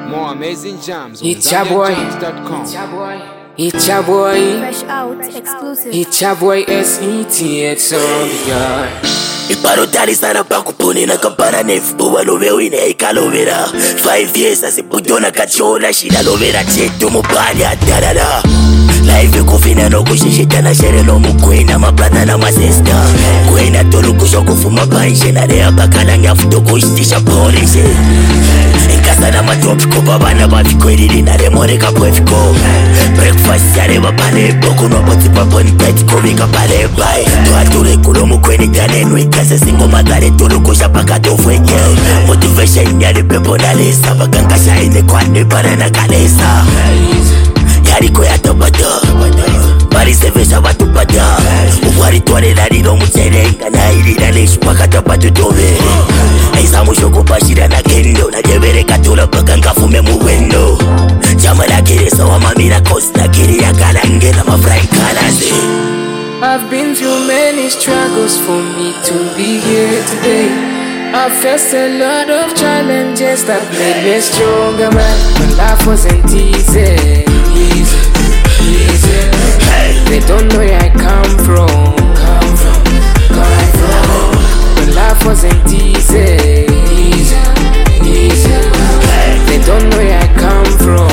More amazing jams on It's your boy. ZambianJams.com. It's your boy. Fresh out, exclusive. It's your boy SETX on the yard. Iparotari sana pa kuponena kampana nefu walovewine ikalovera 5 years asiputona kachola shida lovera chetu mubali atarara live kufina no kushishitana shere no mukwena mabrada na masesta kwena tolu kushokufuma paishe na rea bakala nyafuto kushtisha police Enkasa na matopiko babana bafikwelili na remore kapwefiko breakfast yare babale boku no boti paponi peti komika pale bae tuature kulo mukweni ganenwe kase singo magare tulu kusha paka tofweke motivation yare pepo na lesa baganga shaine kwane para na kalesa yari koya tobata bari sevesha watu bata uwari tuwane larino mcherenga na ilina leshu paka topatu tove Eisa mushoko pashira na kendo na jebere katula paka ngafume muwendo Chama la kiresa wa mamira kosta kiri ya kalange na mafrai kalase I've been through many struggles for me to be here today. I faced a lot of challenges that made me stronger, man. But life wasn't easy. They don't know where I come from. But life wasn't easy. They don't know where I come from.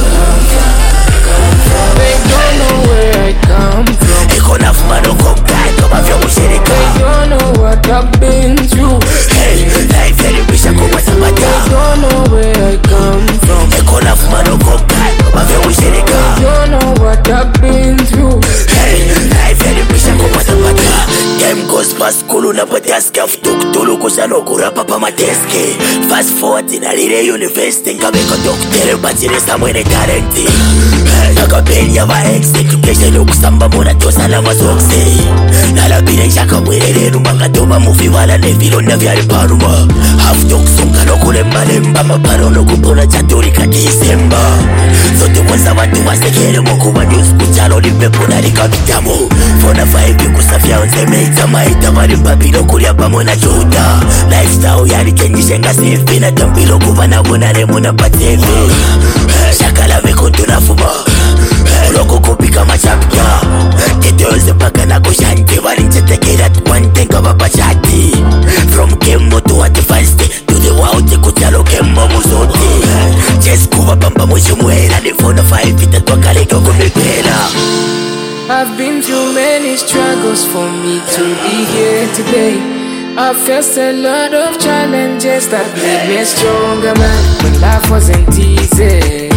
They don't know where I come from. Ekona fumano kokai kama vya ushirika They don't know what I've been through. Life yaribisha kwa sabata They don't know where I come from. Ekona fumano kokai kama vya ushirika They don't know what I've been through. Life yaribisha kwa sabata Time goes past kulu na pataske Aftuk tulu kusano kurapa pa mateske Fast forward in a lile university Nkabeko doktere batire samwene talenti Nakapeli ya vaexe Tukeshe lukusamba muna tosa na masokse Nalabire nshaka mwelele Numanga toba mufi wala nevilo na vyari paruma Haftok sunga no kulemba lemba Maparo no kupona chaturi katisemba Zote kwanza watu wasekele Mokuwa news kuchalo lipepo na likabitamu Fona 5 yukusafia onzeme Maita marimbabilo kulia pamona chuta Lifestyle yari kenyishenga sifi na tambilo kubana bonare muna patevi Shakala veko tunafuma Uloko kupika machapya Teteoze paka na kushante Warinchetekera tuwantenga wapachati From kemo to advanced To the wild kuchalo kemo muzote Just kuwa pamba mwishimuela Nifona 5 itatwa kaleko kumipela I've been through many struggles for me to be here today. I faced a lot of challenges that made me stronger, man. But life wasn't easy.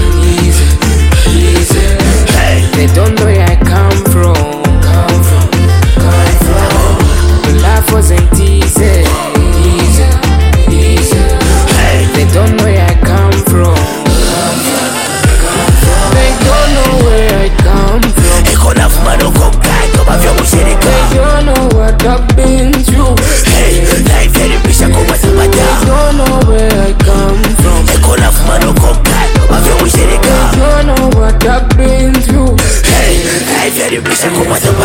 They don't know where I come from. But life wasn't easy. They don't know where I come from. They don't know where I come from. Ekona fumano kokai kama vya ushirika They don't know what I've been through. Life yaribisha kwa sabata They don't know where I come from. Ekona fumano kokai kama vya ushirika They don't know what I've been through. Life yaribisha kwa sabata